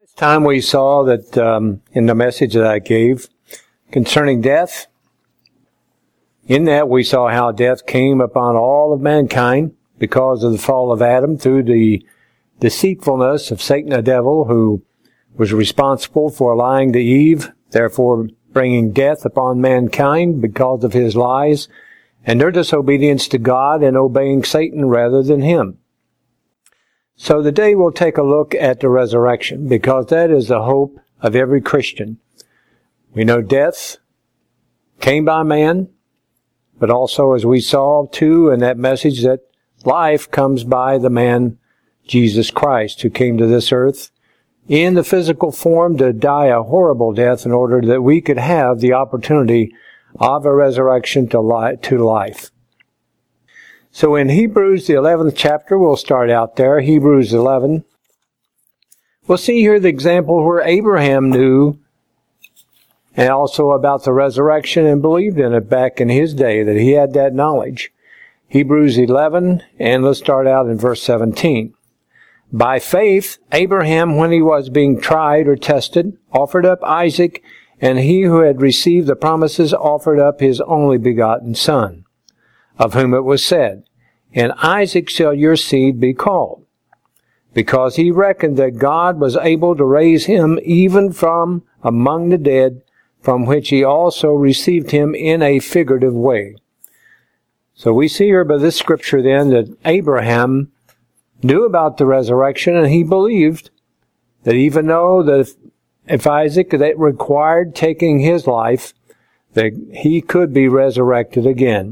Time we saw that in the message that I gave concerning death, in that we saw how death came upon all of mankind because of the fall of Adam through the deceitfulness of Satan the devil, who was responsible for lying to Eve, therefore bringing death upon mankind because of his lies and their disobedience to God and obeying Satan rather than him. So today we'll take a look at the resurrection, because that is the hope of every Christian. We know death came by man, but also, as we saw too in that message, that life comes by the man Jesus Christ, who came to this earth in the physical form to die a horrible death in order that we could have the opportunity of a resurrection to life. So in Hebrews, the 11th chapter, we'll start out there, Hebrews 11. We'll see here the example where Abraham knew, and also about the resurrection, and believed in it back in his day, that he had that knowledge. Hebrews 11, and let's start out in verse 17. By faith, Abraham, when he was being tried or tested, offered up Isaac, and he who had received the promises offered up his only begotten son, of whom it was said, "In Isaac shall your seed be called," because he reckoned that God was able to raise him even from among the dead, from which he also received him in a figurative way. So we see here by this scripture then that Abraham knew about the resurrection, and he believed that even though that if Isaac, that required taking his life, that he could be resurrected again.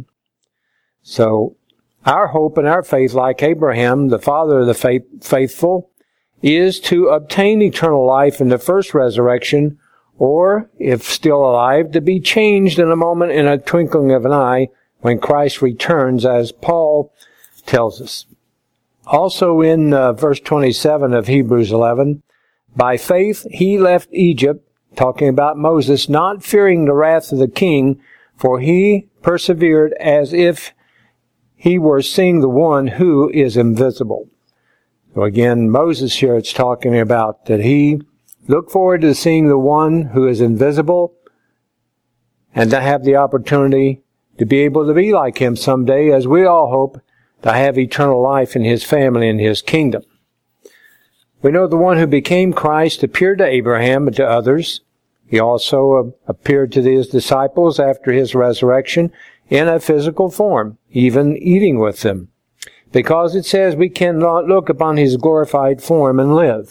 So our hope and our faith, like Abraham, the father of the faithful, is to obtain eternal life in the first resurrection, or, if still alive, to be changed in a moment, in a twinkling of an eye, when Christ returns, as Paul tells us. Also in verse 27 of Hebrews 11, by faith he left Egypt, talking about Moses, not fearing the wrath of the king, for he persevered as if he were seeing the one who is invisible. So again, Moses here, it's talking about that he looked forward to seeing the one who is invisible, and to have the opportunity to be able to be like him someday, as we all hope to have eternal life in his family and his kingdom. We know the one who became Christ appeared to Abraham and to others. He also appeared to his disciples after his resurrection in a physical form, even eating with them, because it says we cannot look upon his glorified form and live.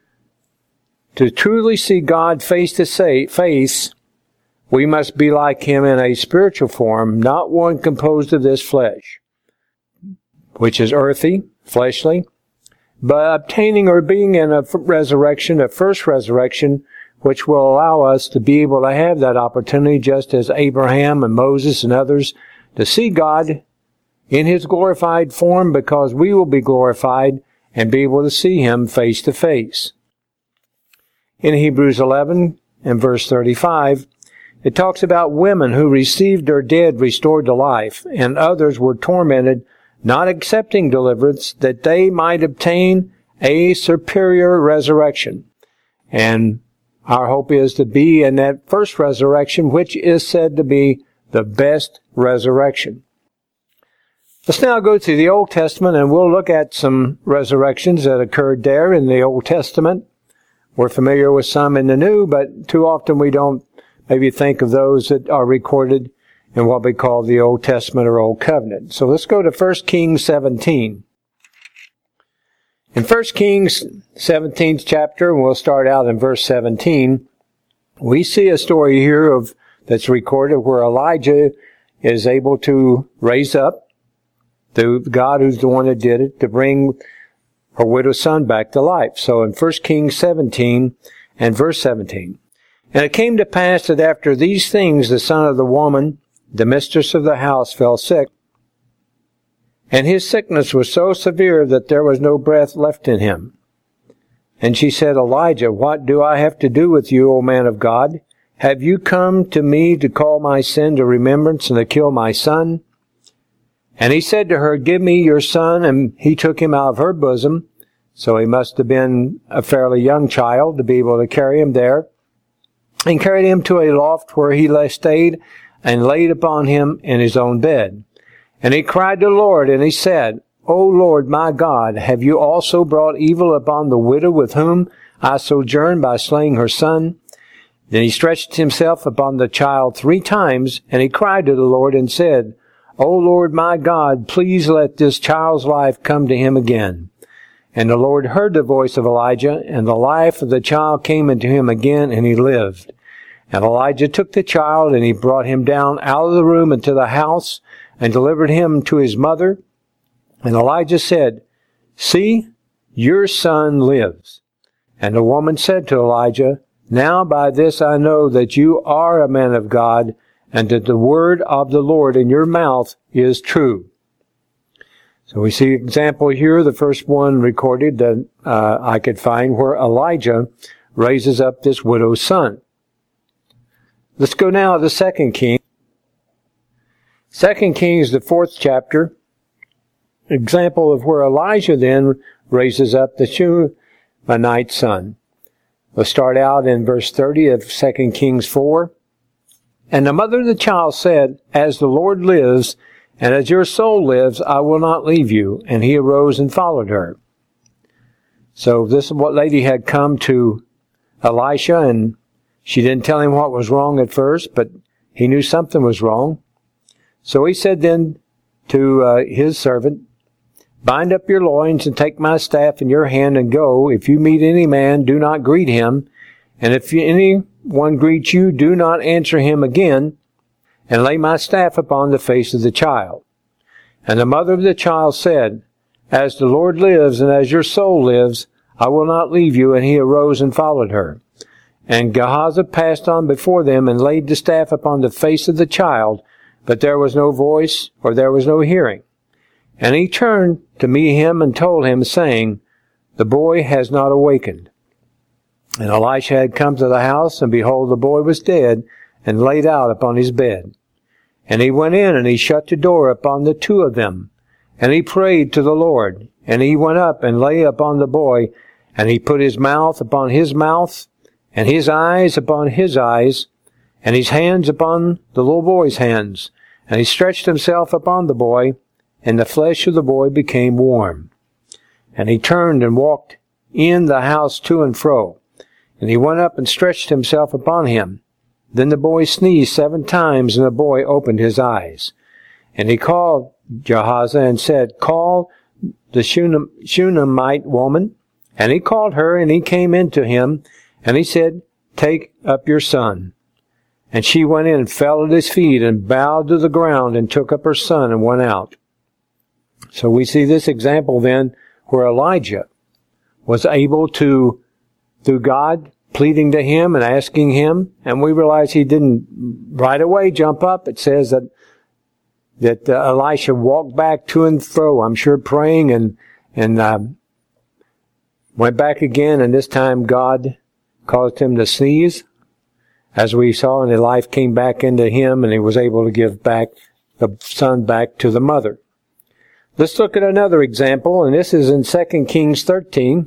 To truly see God face to face, we must be like him in a spiritual form, not one composed of this flesh, which is earthy, fleshly, but obtaining or being in a resurrection, a first resurrection, which will allow us to be able to have that opportunity, just as Abraham and Moses and others, to see God in his glorified form, because we will be glorified and be able to see him face to face. In Hebrews 11 and verse 35, it talks about women who received their dead restored to life, and others were tormented, not accepting deliverance, that they might obtain a superior resurrection. And our hope is to be in that first resurrection, which is said to be the best resurrection. Let's now go to the Old Testament, and we'll look at some resurrections that occurred there in the Old Testament. We're familiar with some in the New, but too often we don't maybe think of those that are recorded in what we call the Old Testament or Old Covenant. So let's go to 1 Kings 17. In 1 Kings 17th chapter, and we'll start out in verse 17, we see a story here that's recorded where Elijah is able to raise up the God who's the one that did it, to bring her widowed son back to life. So in 1 Kings 17 and verse 17, and it came to pass that after these things the son of the woman, the mistress of the house, fell sick, and his sickness was so severe that there was no breath left in him. And she said, Elijah, what do I have to do with you, O man of God? Have you come to me to call my sin to remembrance and to kill my son? And he said to her, give me your son. And he took him out of her bosom. So he must have been a fairly young child to be able to carry him there, and carried him to a loft where he stayed, and laid upon him in his own bed. And he cried to the Lord, and he said, O Lord my God, have you also brought evil upon the widow with whom I sojourn by slaying her son? Then he stretched himself upon the child 3 times, and he cried to the Lord and said, O Lord my God, please let this child's life come to him again. And the Lord heard the voice of Elijah, and the life of the child came into him again, and he lived. And Elijah took the child, and he brought him down out of the room into the house, and delivered him to his mother. And Elijah said, See, your son lives. And the woman said to Elijah, Now by this I know that you are a man of God, and that the word of the Lord in your mouth is true. So we see an example here, the first one recorded that I could find, where Elijah raises up this widow's son. Let's go now to 2 Kings. 2 Kings, the 4th chapter, example of where Elijah then raises up the Shunammite son. We'll start out in verse 30 of 2 Kings 4. And the mother of the child said, As the Lord lives, and as your soul lives, I will not leave you. And he arose and followed her. So this is what lady had come to Elisha, and she didn't tell him what was wrong at first, but he knew something was wrong. So he said then to his servant, Bind up your loins and take my staff in your hand and go. If you meet any man, do not greet him. And if anyone greets you, do not answer him again. And lay my staff upon the face of the child. And the mother of the child said, As the Lord lives and as your soul lives, I will not leave you. And he arose and followed her. And Gehazi passed on before them and laid the staff upon the face of the child, but there was no voice or there was no hearing. And he turned to meet him and told him, saying, The boy has not awakened. And Elisha had come to the house, and behold, the boy was dead and laid out upon his bed. And he went in, and he shut the door upon the 2 of them. And he prayed to the Lord. And he went up and lay upon the boy, and he put his mouth upon his mouth, and his eyes upon his eyes, and his hands upon the little boy's hands. And he stretched himself upon the boy, and the flesh of the boy became warm. And he turned and walked in the house to and fro. And he went up and stretched himself upon him. Then the boy sneezed 7 times, and the boy opened his eyes. And he called Gehazi and said, Call the Shunammite woman. And he called her, and he came in to him, and he said, Take up your son. And she went in and fell at his feet and bowed to the ground and took up her son and went out. So we see this example then where Elijah was able to, through God, pleading to him and asking him, and we realize he didn't right away jump up. It says that Elisha walked back to and fro, I'm sure praying, and went back again, and this time God caused him to sneeze, as we saw, and the life came back into him, and he was able to give back the son back to the mother. Let's look at another example, and this is in 2 Kings 13,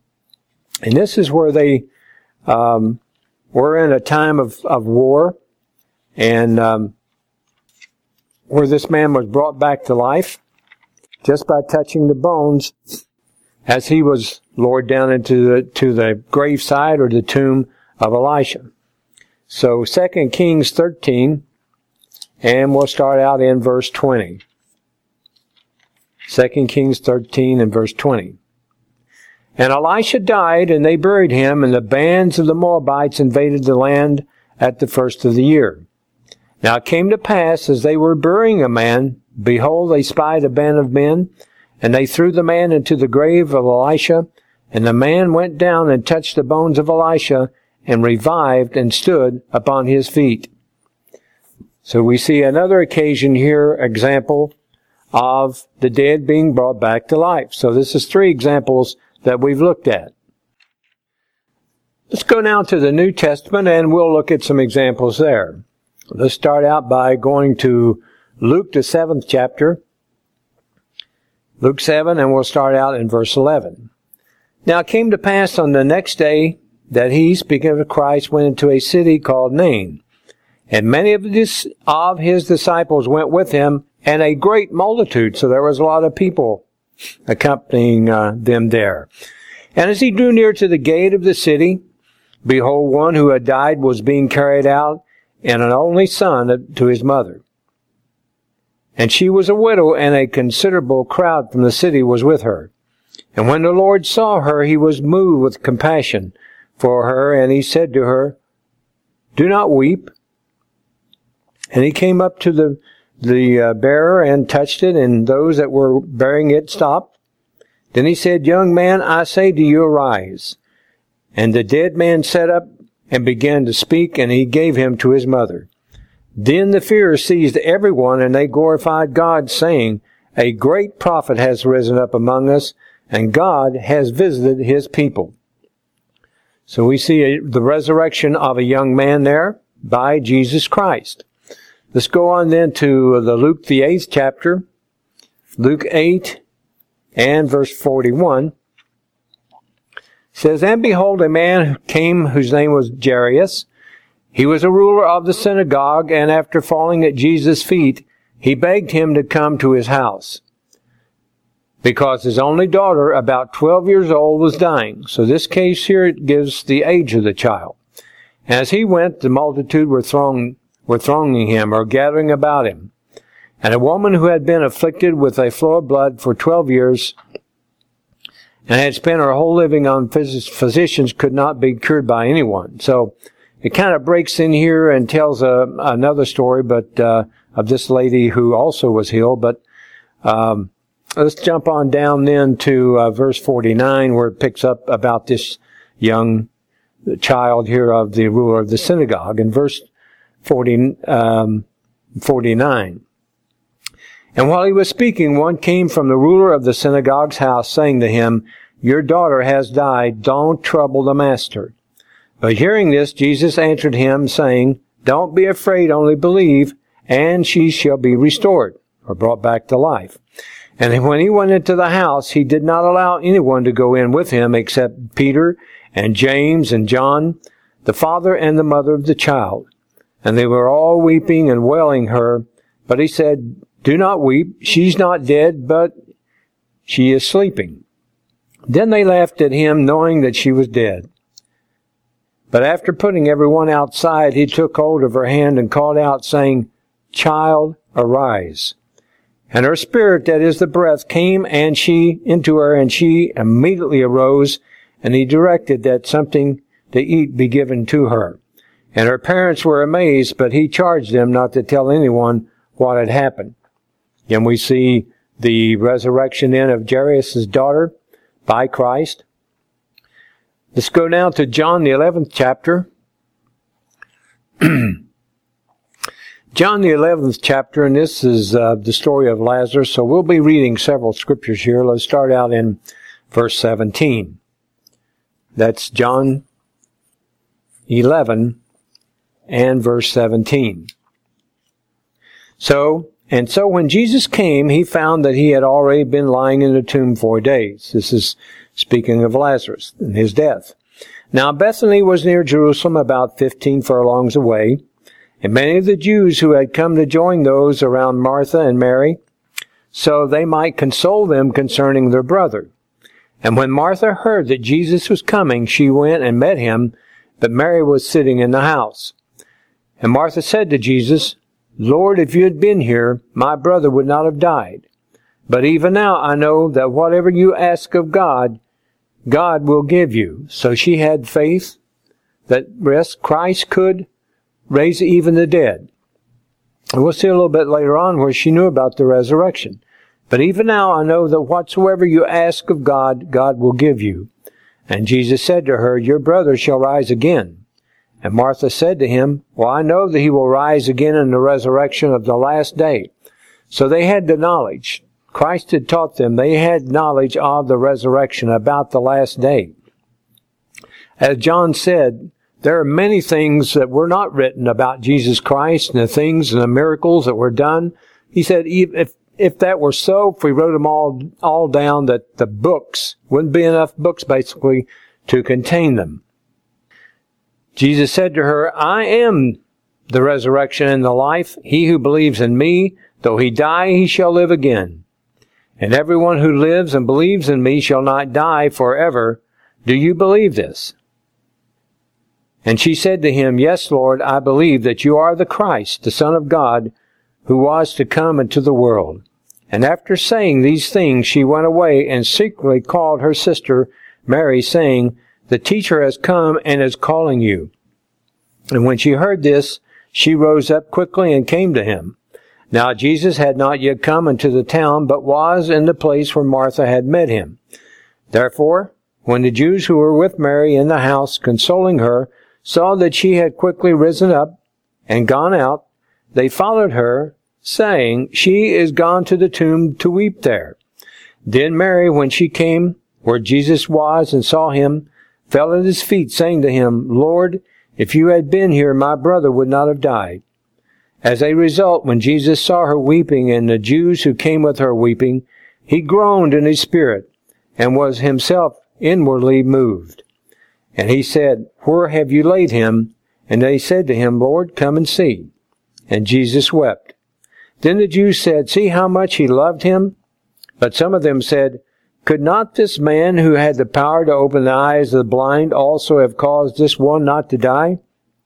and this is where they were in a time of war, and where this man was brought back to life just by touching the bones as he was lowered down into the graveside or the tomb of Elisha. So 2 Kings 13, and we'll start out in verse 20. 2 Kings 13 and verse 20. And Elisha died, and they buried him, and the bands of the Moabites invaded the land at the first of the year. Now it came to pass, as they were burying a man, behold, they spied a band of men, and they threw the man into the grave of Elisha, and the man went down and touched the bones of Elisha, and revived and stood upon his feet. So we see another occasion here, example of the dead being brought back to life. So this is 3 examples that we've looked at. Let's go now to the New Testament, and we'll look at some examples there. Let's start out by going to Luke, the 7th chapter. Luke 7, and we'll start out in verse 11. Now it came to pass on the next day that he, speaking of Christ, went into a city called Nain. And many of his disciples went with him, and a great multitude. So there was a lot of people accompanying them there. And as he drew near to the gate of the city, behold, one who had died was being carried out, and an only son to his mother. And she was a widow, and a considerable crowd from the city was with her. And when the Lord saw her, he was moved with compassion for her, and he said to her, "Do not weep." And he came up to the bearer and touched it, and those that were bearing it stopped. Then he said, "Young man, I say to you, arise." And the dead man sat up and began to speak, and he gave him to his mother. Then the fear seized everyone, and they glorified God, saying, "A great prophet has risen up among us, and God has visited his people." So we see the resurrection of a young man there by Jesus Christ. Let's go on then to Luke, the 8th chapter. Luke 8 and verse 41. It says, "And behold, a man came whose name was Jairus. He was a ruler of the synagogue, and after falling at Jesus' feet, he begged him to come to his house, because his only daughter, about 12 years old, was dying." So this case here, it gives the age of the child. As he went, the multitude were thronging him, or gathering about him. And a woman who had been afflicted with a flow of blood for 12 years, and had spent her whole living on physicians, could not be cured by anyone. So it kind of breaks in here and tells another story, but of this lady who also was healed. But let's jump on down then to verse 49, where it picks up about this young child here of the ruler of the synagogue. In verse 49. "And while he was speaking, one came from the ruler of the synagogue's house, saying to him, 'Your daughter has died. Don't trouble the master.' But hearing this, Jesus answered him, saying, 'Don't be afraid, only believe, and she shall be restored,'" or brought back to life. "And when he went into the house, he did not allow anyone to go in with him except Peter and James and John, the father and the mother of the child. And they were all weeping and wailing her. But he said, 'Do not weep. She's not dead, but she is sleeping.' Then they laughed at him, knowing that she was dead. But after putting everyone outside, he took hold of her hand and called out, saying, 'Child, arise.' And her spirit, that is the breath, came into her, and she immediately arose, and he directed that something to eat be given to her. And her parents were amazed, but he charged them not to tell anyone what had happened." And we see the resurrection then of Jairus' daughter by Christ. Let's go now to John, the 11th chapter. John, the 11th chapter, and this is the story of Lazarus. So we'll be reading several scriptures here. Let's start out in verse 17. That's John 11 and verse 17. So when Jesus came, he found that he had already been lying in the tomb 4 days. This is speaking of Lazarus and his death. Now Bethany was near Jerusalem, about 15 furlongs away, and many of the Jews who had come to join those around Martha and Mary, so they might console them concerning their brother. And when Martha heard that Jesus was coming, she went and met him, but Mary was sitting in the house. And Martha said to Jesus, "Lord, if you had been here, my brother would not have died. But even now I know that whatever you ask of God, God will give you." So she had faith that Christ could raise even the dead. And we'll see a little bit later on where she knew about the resurrection. "But even now I know that whatsoever you ask of God, God will give you." And Jesus said to her, "Your brother shall rise again." And Martha said to him, "Well, I know that he will rise again in the resurrection of the last day." So they had the knowledge. Christ had taught them. They had knowledge of the resurrection, about the last day. As John said, there are many things that were not written about Jesus Christ and the things and the miracles that were done. He said, if if that were so, if we wrote them all down, that the books wouldn't be enough books basically to contain them. Jesus said to her, I am the resurrection and the life. He who believes in me, though he die, he shall live again. And everyone who lives and believes in me shall not die forever. Do you believe this? And she said to him, Yes, Lord, I believe that you are the Christ, the Son of God, who was to come into the world. And after saying these things, she went away and secretly called her sister Mary, saying, The teacher has come and is calling you. And when she heard this, she rose up quickly and came to him. Now Jesus had not yet come into the town, but was in the place where Martha had met him. Therefore, when the Jews who were with Mary in the house, consoling her, saw that she had quickly risen up and gone out, they followed her, saying, She is gone to the tomb to weep there. Then Mary, when she came where Jesus was and saw him, fell at his feet, saying to him, Lord, if you had been here, my brother would not have died. As a result, when Jesus saw her weeping and the Jews who came with her weeping, he groaned in his spirit and was himself inwardly moved. And he said, Where have you laid him? And they said to him, Lord, come and see. And Jesus wept. Then the Jews said, See how much he loved him? But some of them said, Could not this man who had the power to open the eyes of the blind also have caused this one not to die?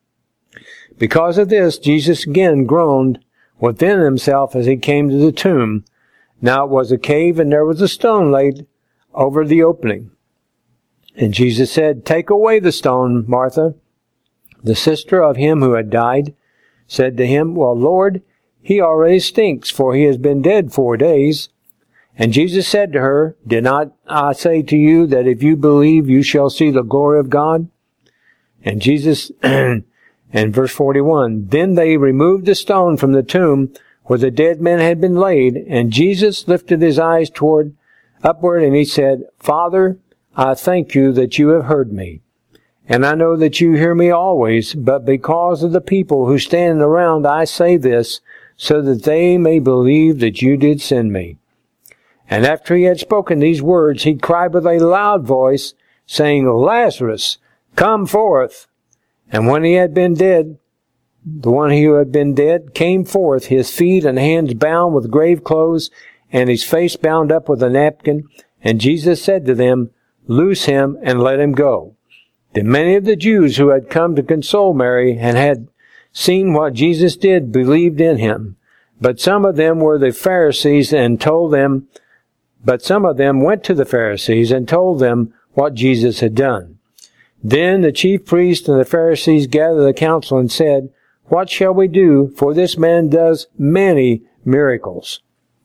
Because of this, Jesus again groaned within himself as he came to the tomb. Now it was a cave, and there was a stone laid over the opening. And Jesus said, Take away the stone, Martha. The sister of him who had died said to him, Well, Lord, he already stinks, for he has been dead 4 days. And Jesus said to her, Did not I say to you that if you believe, you shall see the glory of God? And Jesus, and verse 41, Then they removed the stone from the tomb where the dead man had been laid, and Jesus lifted his eyes upward, and he said, Father, I thank you that you have heard me. And I know that you hear me always, but because of the people who stand around, I say this, so that they may believe that you did send me. And after he had spoken these words, he cried with a loud voice, saying, Lazarus, come forth. And when he had been dead, the one who had been dead came forth, his feet and hands bound with grave clothes, and his face bound up with a napkin. And Jesus said to them, Loose him and let him go. Then many of the Jews who had come to console Mary and had seen what Jesus did believed in him. But some of them were the Pharisees and told them, But some of them went to the Pharisees and told them what Jesus had done. Then the chief priests and the Pharisees gathered the council and said, What shall we do? For this man does many miracles.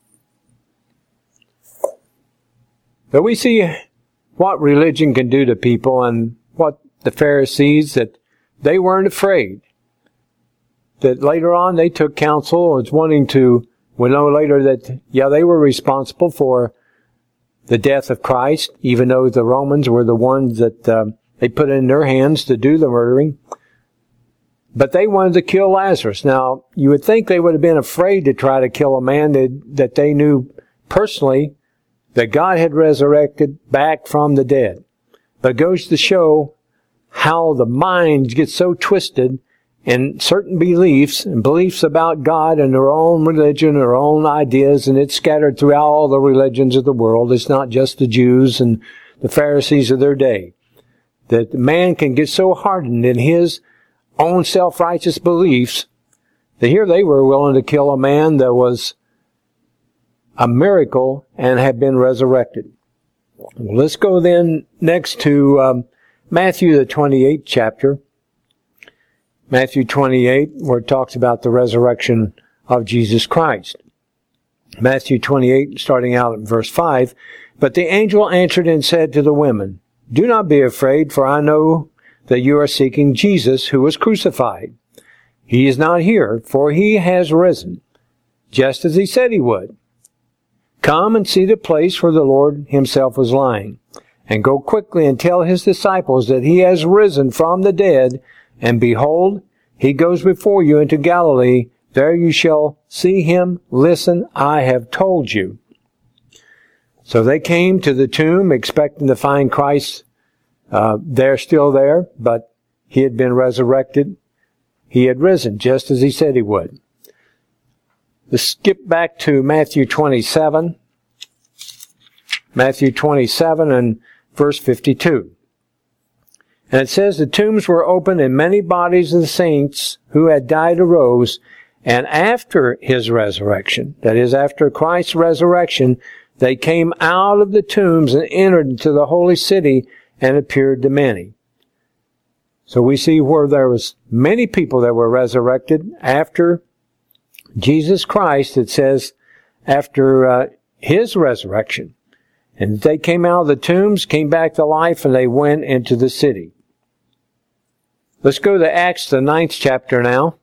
So we see what religion can do to people, and what the Pharisees, that they weren't afraid. That later on they took counsel, was wanting to, we know later that, they were responsible for the death of Christ, even though the Romans were the ones that they put in their hands to do the murdering. But they wanted to kill Lazarus. Now, you would think they would have been afraid to try to kill a man that they knew personally that God had resurrected back from the dead. But it goes to show how the mind gets so twisted in certain beliefs and beliefs about God and their own religion, their own ideas, and it's scattered throughout all the religions of the world. It's not just the Jews and the Pharisees of their day. That man can get so hardened in his own self-righteous beliefs that here they were willing to kill a man that was a miracle and had been resurrected. Let's go then next to Matthew the 28th chapter. Matthew 28, where it talks about the resurrection of Jesus Christ. Matthew 28, starting out at verse 5, But the angel answered and said to the women, Do not be afraid, for I know that you are seeking Jesus who was crucified. He is not here, for he has risen, just as he said he would. Come and see the place where the Lord himself was lying, and go quickly and tell his disciples that he has risen from the dead, and behold, he goes before you into Galilee. There you shall see him. Listen, I have told you. So they came to the tomb expecting to find Christ still there, but he had been resurrected. He had risen just as he said he would. Let's skip back to Matthew 27. Matthew 27 and verse 52. And it says, the tombs were opened and many bodies of the saints who had died arose, and after his resurrection, that is, after Christ's resurrection, they came out of the tombs and entered into the holy city and appeared to many. So we see where there was many people that were resurrected after Jesus Christ, it says, after his resurrection. And they came out of the tombs, came back to life, and they went into the city. Let's go to Acts, the 9th chapter now.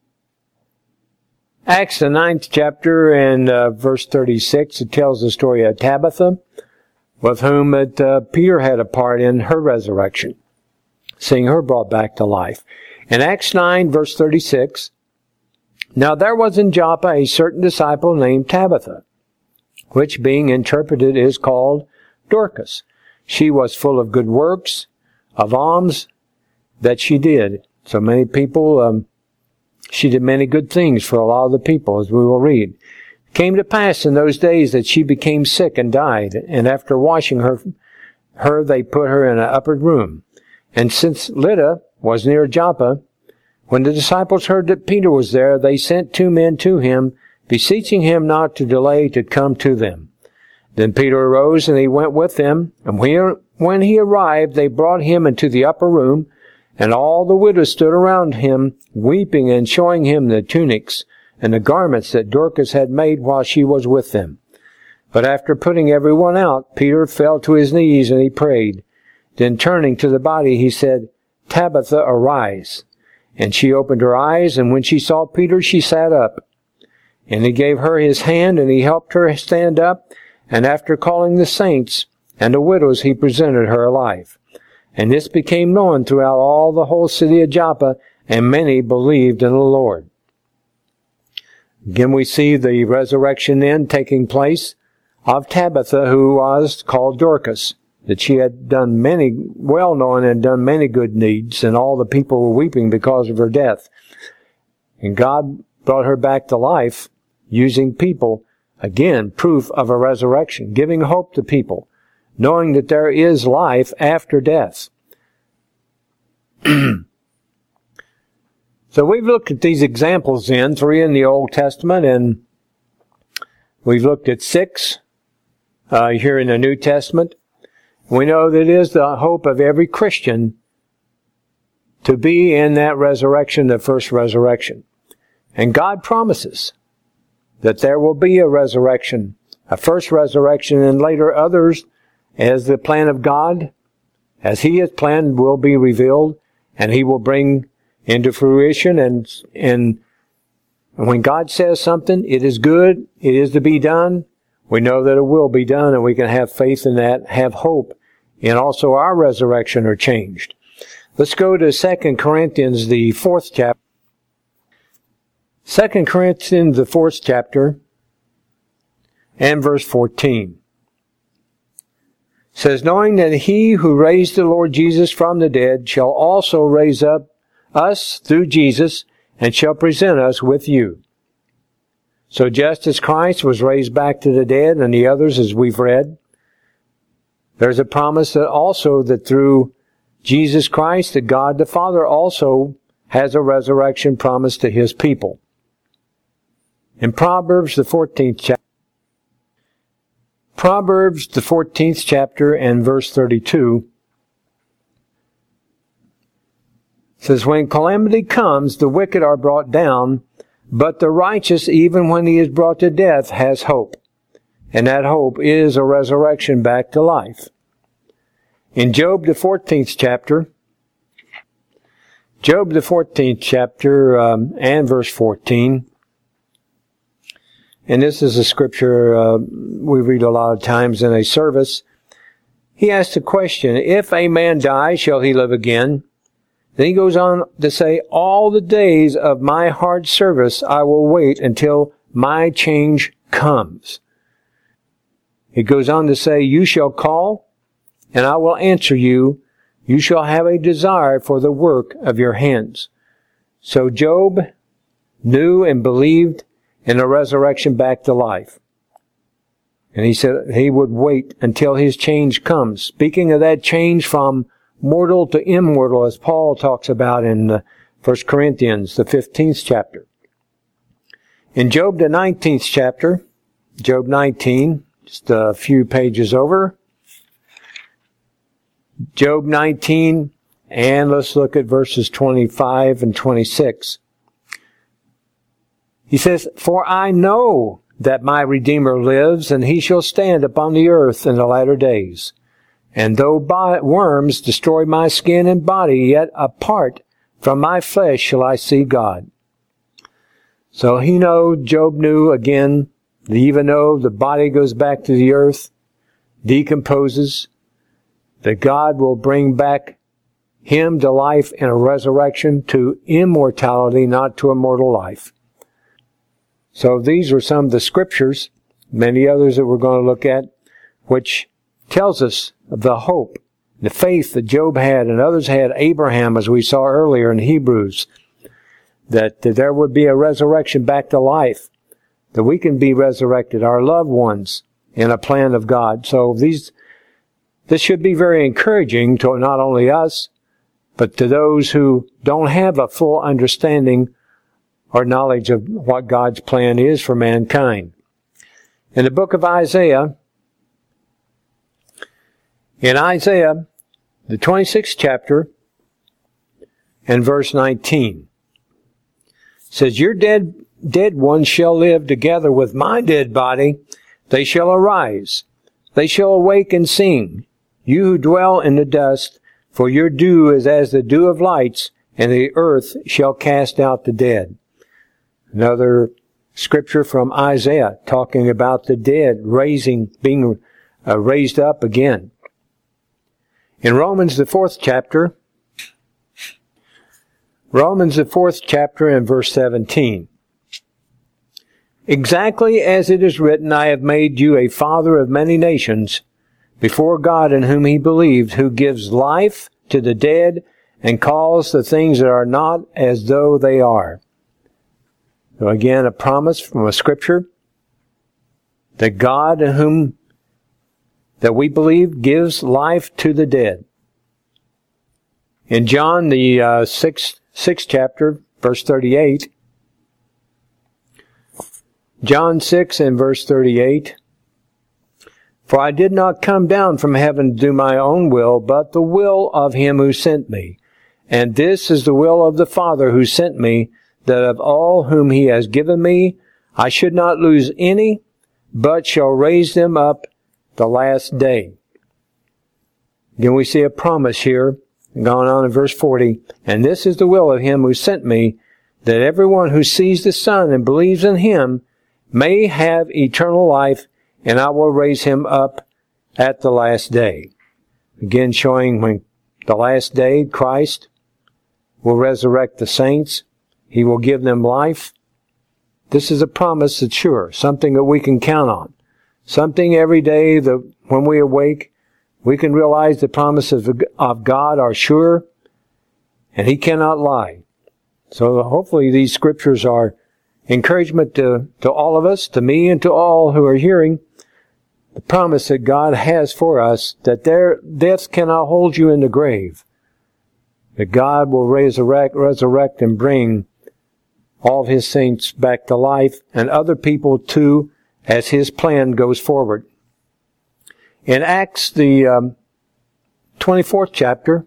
Acts, the 9th chapter, and verse 36, it tells the story of Tabitha, with whom Peter had a part in her resurrection, seeing her brought back to life. In Acts 9, verse 36, now there was in Joppa a certain disciple named Tabitha, which being interpreted is called Dorcas. She was full of good works, of alms that she did. So many people, she did many good things for a lot of the people, as we will read. It came to pass in those days that she became sick and died, and after washing her they put her in an upper room. And since Lydda was near Joppa, when the disciples heard that Peter was there, they sent 2 men to him, beseeching him not to delay to come to them. Then Peter arose, and he went with them, and when he arrived, they brought him into the upper room, and all the widows stood around him, weeping and showing him the tunics and the garments that Dorcas had made while she was with them. But after putting everyone out, Peter fell to his knees, and he prayed. Then turning to the body, he said, Tabitha, arise. And she opened her eyes, and when she saw Peter, she sat up. And he gave her his hand, and he helped her stand up, and after calling the saints and the widows, he presented her alive. And this became known throughout all the whole city of Joppa, and many believed in the Lord. Again, we see the resurrection then taking place of Tabitha, who was called Dorcas, that she had done many, well known and done many good deeds, and all the people were weeping because of her death. And God brought her back to life using people, again, proof of a resurrection, giving hope to people, knowing that there is life after death. So we've looked at these examples then, 3 in the Old Testament, and we've looked at 6 here in the New Testament. We know that it is the hope of every Christian to be in that resurrection, the first resurrection. And God promises that there will be a resurrection, a first resurrection, and later others, as the plan of God, as He has planned, will be revealed, and He will bring into fruition. And when God says something, it is good, it is to be done, we know that it will be done, and we can have faith in that, have hope, and also our resurrection are changed. Let's go to 2 Corinthians, the 4th chapter. 2 Corinthians, the 4th chapter, and verse 14. It says, knowing that He who raised the Lord Jesus from the dead shall also raise up us through Jesus, and shall present us with you. So just as Christ was raised back to the dead, and the others, as we've read, there's a promise that also that through Jesus Christ, that God the Father also has a resurrection promise to His people. In Proverbs, the 14th chapter, Proverbs, the 14th chapter and verse 32, says, when calamity comes, the wicked are brought down, but the righteous, even when he is brought to death, has hope. And that hope is a resurrection back to life. In Job, the 14th chapter, Job, the 14th chapter, and verse 14, and this is a scripture we read a lot of times in a service. He asked the question, if a man die, shall he live again? Then he goes on to say, all the days of my hard service I will wait until my change comes. It goes on to say, you shall call, and I will answer you. You shall have a desire for the work of your hands. So Job knew and believed in a resurrection back to life. And he said he would wait until his change comes. Speaking of that change from mortal to immortal, as Paul talks about in 1 Corinthians, the 15th chapter. In Job, the 19th chapter, Job 19, just a few pages over. Job 19, and let's look at verses 25 and 26. He says, for I know that my Redeemer lives, and he shall stand upon the earth in the latter days. And though worms destroy my skin and body, yet apart from my flesh shall I see God. So Job knew again, that even though the body goes back to the earth, decomposes, that God will bring back him to life in a resurrection to immortality, not to a mortal life. So these are some of the scriptures, many others that we're going to look at, which tells us of the hope, the faith that Job had and others had, Abraham, as we saw earlier in Hebrews, that there would be a resurrection back to life, that we can be resurrected, our loved ones, in a plan of God. So this should be very encouraging to not only us, but to those who don't have a full understanding or knowledge of what God's plan is for mankind. In the book of Isaiah, the 26th chapter, and verse 19, says, your dead ones shall live together with my dead body. They shall arise. They shall awake and sing. You who dwell in the dust, for your dew is as the dew of lights, and the earth shall cast out the dead. Another scripture from Isaiah talking about the dead being raised up again. In Romans, the 4th chapter and verse 17. Exactly as it is written, I have made you a father of many nations before God in whom he believed, who gives life to the dead and calls the things that are not as though they are. So again, a promise from a scripture that God in whom that we believe gives life to the dead. In John, the 6th chapter, verse 38, John 6 and verse 38, for I did not come down from heaven to do my own will, but the will of him who sent me. And this is the will of the Father who sent me, that of all whom he has given me, I should not lose any, but shall raise them up the last day. Again, we see a promise here, going on in verse 40, and this is the will of him who sent me, that everyone who sees the Son and believes in him may have eternal life, and I will raise him up at the last day. Again, showing when the last day, Christ will resurrect the saints. He will give them life. This is a promise that's sure, something that we can count on. Something every day that when we awake, we can realize the promises of God are sure, and he cannot lie. So hopefully these scriptures are encouragement to all of us, to me and to all who are hearing the promise that God has for us, that their death cannot hold you in the grave, that God will resurrect and bring all of his saints back to life, and other people too, as his plan goes forward. In Acts, the 24th chapter,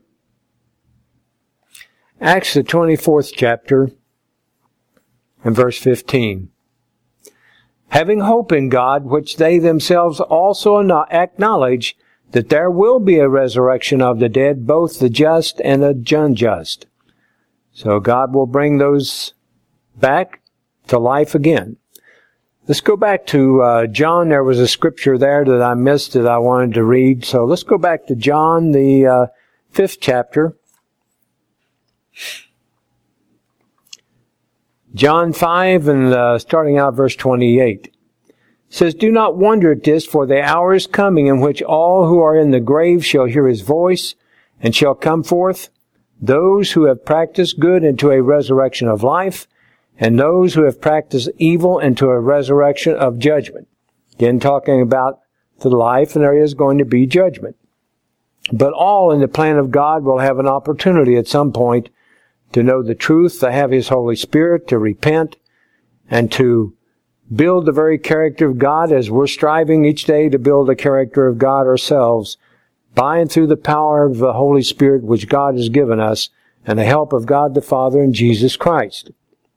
Acts, the 24th chapter, and verse 15. Having hope in God, which they themselves also acknowledge, that there will be a resurrection of the dead, both the just and the unjust. So God will bring those back to life again. Let's go back to John. There was a scripture there that I missed that I wanted to read. So let's go back to John, the 5th chapter. John 5 and starting out verse 28 says, "Do not wonder at this, for the hour is coming in which all who are in the grave shall hear his voice and shall come forth, those who have practiced good into a resurrection of life, and those who have practiced evil into a resurrection of judgment." Again, talking about the life, and there is going to be judgment. But all in the plan of God will have an opportunity at some point to know the truth, to have His Holy Spirit, to repent, and to build the very character of God as we're striving each day to build the character of God ourselves by and through the power of the Holy Spirit which God has given us and the help of God the Father and Jesus Christ.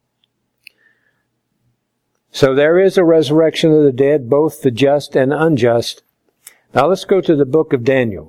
So there is a resurrection of the dead, both the just and unjust. Now let's go to the book of Daniel.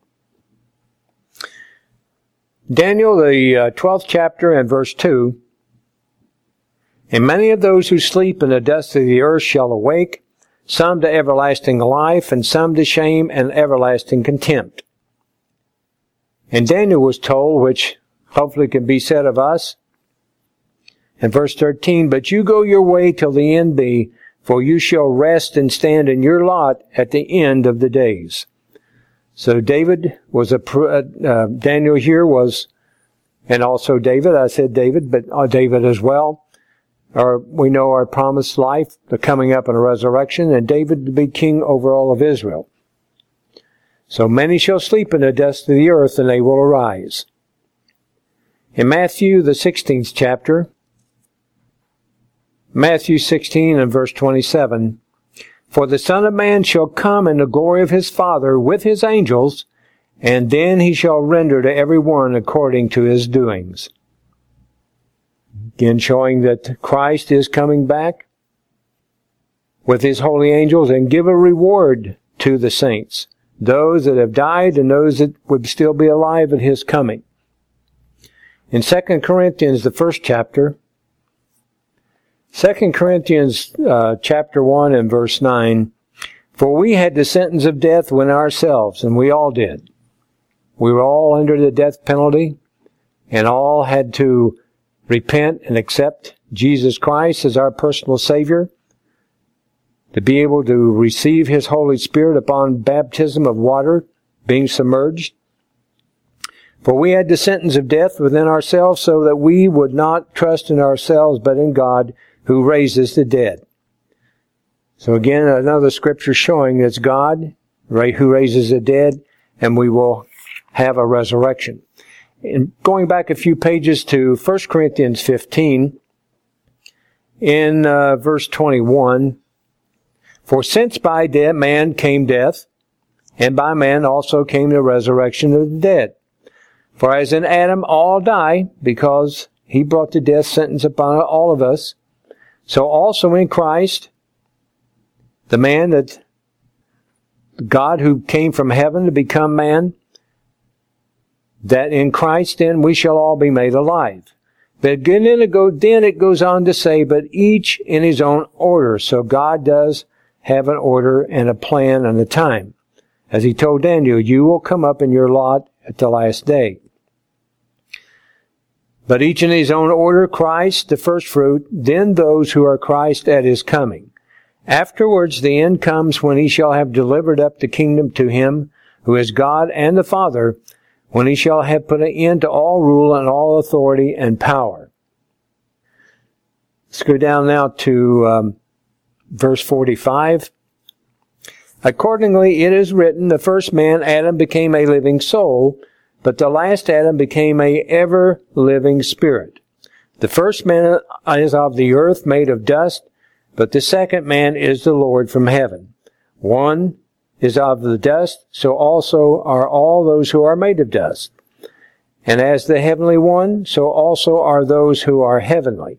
Daniel, the 12th chapter and verse 2. "And many of those who sleep in the dust of the earth shall awake, some to everlasting life, and some to shame and everlasting contempt." And Daniel was told, which hopefully can be said of us, in verse 13, "But you go your way till the end be, for you shall rest and stand in your lot at the end of the days." So David was Daniel here was, and also David, I said David, but David as well. We know our promised life, the coming up and a resurrection, and David to be king over all of Israel. "So many shall sleep in the dust of the earth, and they will arise." In Matthew, the 16th chapter, Matthew 16 and verse 27, "For the Son of Man shall come in the glory of his Father with his angels, and then he shall render to every one according to his doings." Again, showing that Christ is coming back with his holy angels and give a reward to the saints, those that have died and those that would still be alive at his coming. In 2 Corinthians, the 1st chapter, 2 Corinthians chapter 1 and verse 9, "For we had the sentence of death when ourselves," and we all did. We were all under the death penalty, and all had to repent and accept Jesus Christ as our personal Savior, to be able to receive His Holy Spirit upon baptism of water, being submerged. "For we had the sentence of death within ourselves, so that we would not trust in ourselves, but in God, who raises the dead." So again, another scripture showing it's God who raises the dead, and we will have a resurrection. And going back a few pages to 1 Corinthians 15, in verse 21, "For since by man came death, and by man also came the resurrection of the dead. For as in Adam all die, because he brought the death sentence upon all of us, so also in Christ, the man that God who came from heaven to become man, that in Christ then we shall all be made alive." But then it goes on to say, "But each in his own order." So God does have an order and a plan and a time. As He told Daniel, you will come up in your lot at the last day. "But each in his own order, Christ, the first fruit, then those who are Christ at His coming. Afterwards the end comes, when He shall have delivered up the kingdom to Him who is God and the Father, when He shall have put an end to all rule and all authority and power." Let's go down now to verse 45. "Accordingly it is written, the first man, Adam, became a living soul, but the last Adam became a ever-living spirit. The first man is of the earth, made of dust, but the second man is the Lord from heaven. One is of the dust, so also are all those who are made of dust. And as the heavenly one, so also are those who are heavenly.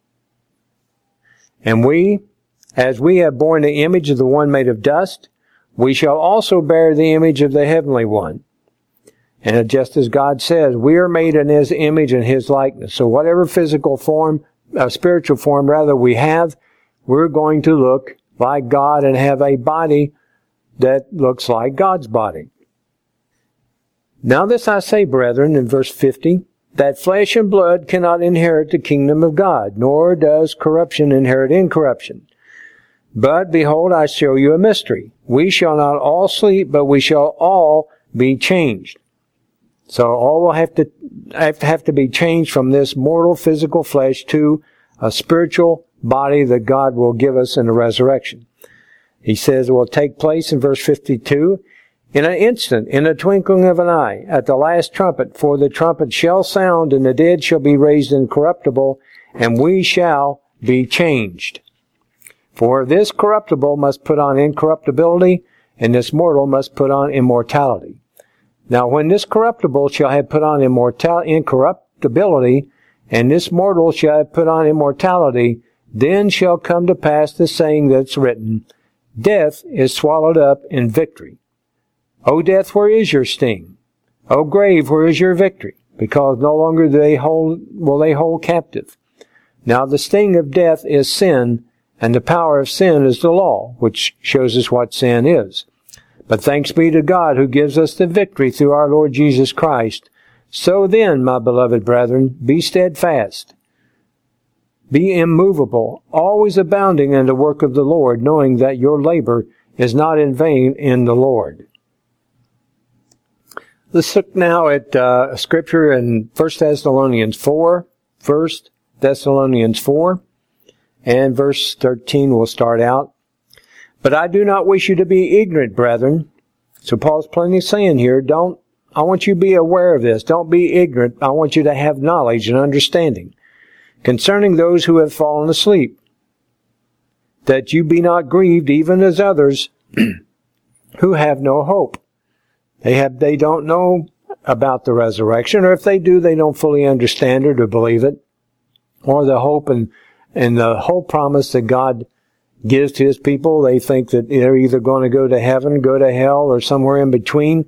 And we, as we have borne the image of the one made of dust, we shall also bear the image of the heavenly one. And just as God says, we are made in His image and His likeness. So whatever physical form, spiritual form rather we have, we're going to look like God and have a body that looks like God's body. Now this I say, brethren, in verse 50, that flesh and blood cannot inherit the kingdom of God, nor does corruption inherit incorruption. But behold, I show you a mystery. We shall not all sleep, but we shall all be changed. So all will have to be changed from this mortal physical flesh to a spiritual body that God will give us in the resurrection. He says it will take place in verse 52, in an instant, in the twinkling of an eye, at the last trumpet, for the trumpet shall sound, and the dead shall be raised incorruptible, and we shall be changed. For this corruptible must put on incorruptibility, and this mortal must put on immortality. Now when this corruptible shall have put on incorruptibility, and this mortal shall have put on immortality, then shall come to pass the saying that's written, Death is swallowed up in victory. O death, where is your sting? O grave, where is your victory? Because no longer will they hold captive. Now the sting of death is sin, and the power of sin is the law, which shows us what sin is. But thanks be to God who gives us the victory through our Lord Jesus Christ. So then, my beloved brethren, be steadfast. Be immovable, always abounding in the work of the Lord, knowing that your labor is not in vain in the Lord. Let's look now at Scripture in 1 Thessalonians 4. 1 Thessalonians 4 and verse 13 we'll start out. But I do not wish you to be ignorant, brethren. So Paul's plainly saying here, I want you to be aware of this. Don't be ignorant. I want you to have knowledge and understanding concerning those who have fallen asleep, that you be not grieved even as others who have no hope. They don't know about the resurrection, or if they do, they don't fully understand it or believe it, or the hope and the whole promise that God gives to His people. They think that they're either going to go to heaven, go to hell, or somewhere in between,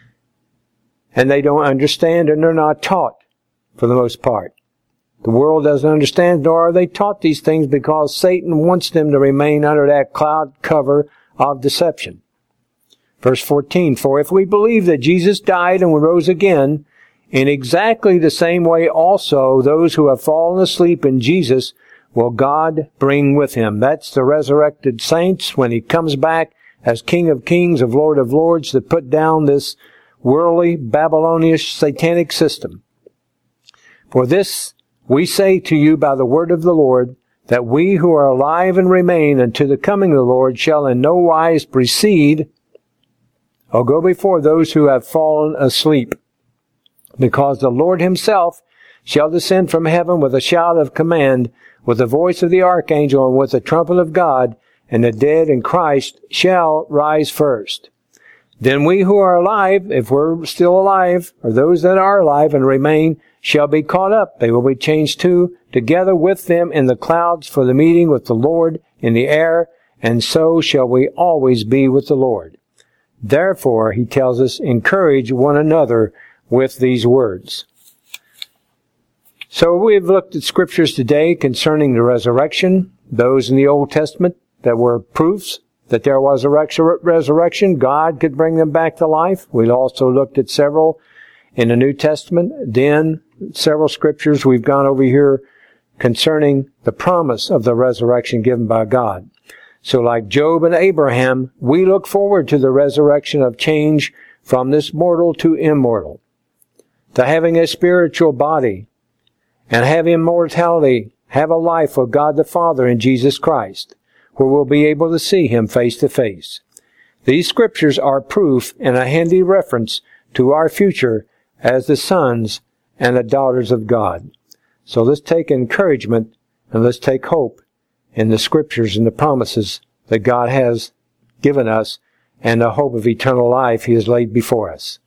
and they don't understand, and they're not taught for the most part. The world doesn't understand, nor are they taught these things, because Satan wants them to remain under that cloud cover of deception. Verse 14, for if we believe that Jesus died and rose again, in exactly the same way also those who have fallen asleep in Jesus will God bring with Him. That's the resurrected saints when He comes back as King of Kings, of Lord of Lords, to put down this worldly, Babylonish, satanic system. For this we say to you by the word of the Lord, that we who are alive and remain unto the coming of the Lord shall in no wise precede or go before those who have fallen asleep. Because the Lord Himself shall descend from heaven with a shout of command, with the voice of the archangel, and with the trumpet of God, and the dead in Christ shall rise first. Then we who are alive, if we're still alive, or those that are alive and remain, shall be caught up. They will be changed together with them in the clouds for the meeting with the Lord in the air, and so shall we always be with the Lord. Therefore, he tells us, encourage one another with these words. So we've looked at scriptures today concerning the resurrection, those in the Old Testament that were proofs that there was a resurrection. God could bring them back to life. We also looked at several in the New Testament. Then several scriptures we've gone over here concerning the promise of the resurrection given by God. So like Job and Abraham, we look forward to the resurrection of change from this mortal to immortal, to having a spiritual body and have immortality, have a life with God the Father in Jesus Christ, where we'll be able to see Him face to face. These scriptures are proof and a handy reference to our future as the sons and the daughters of God. So let's take encouragement and let's take hope in the scriptures and the promises that God has given us and the hope of eternal life He has laid before us.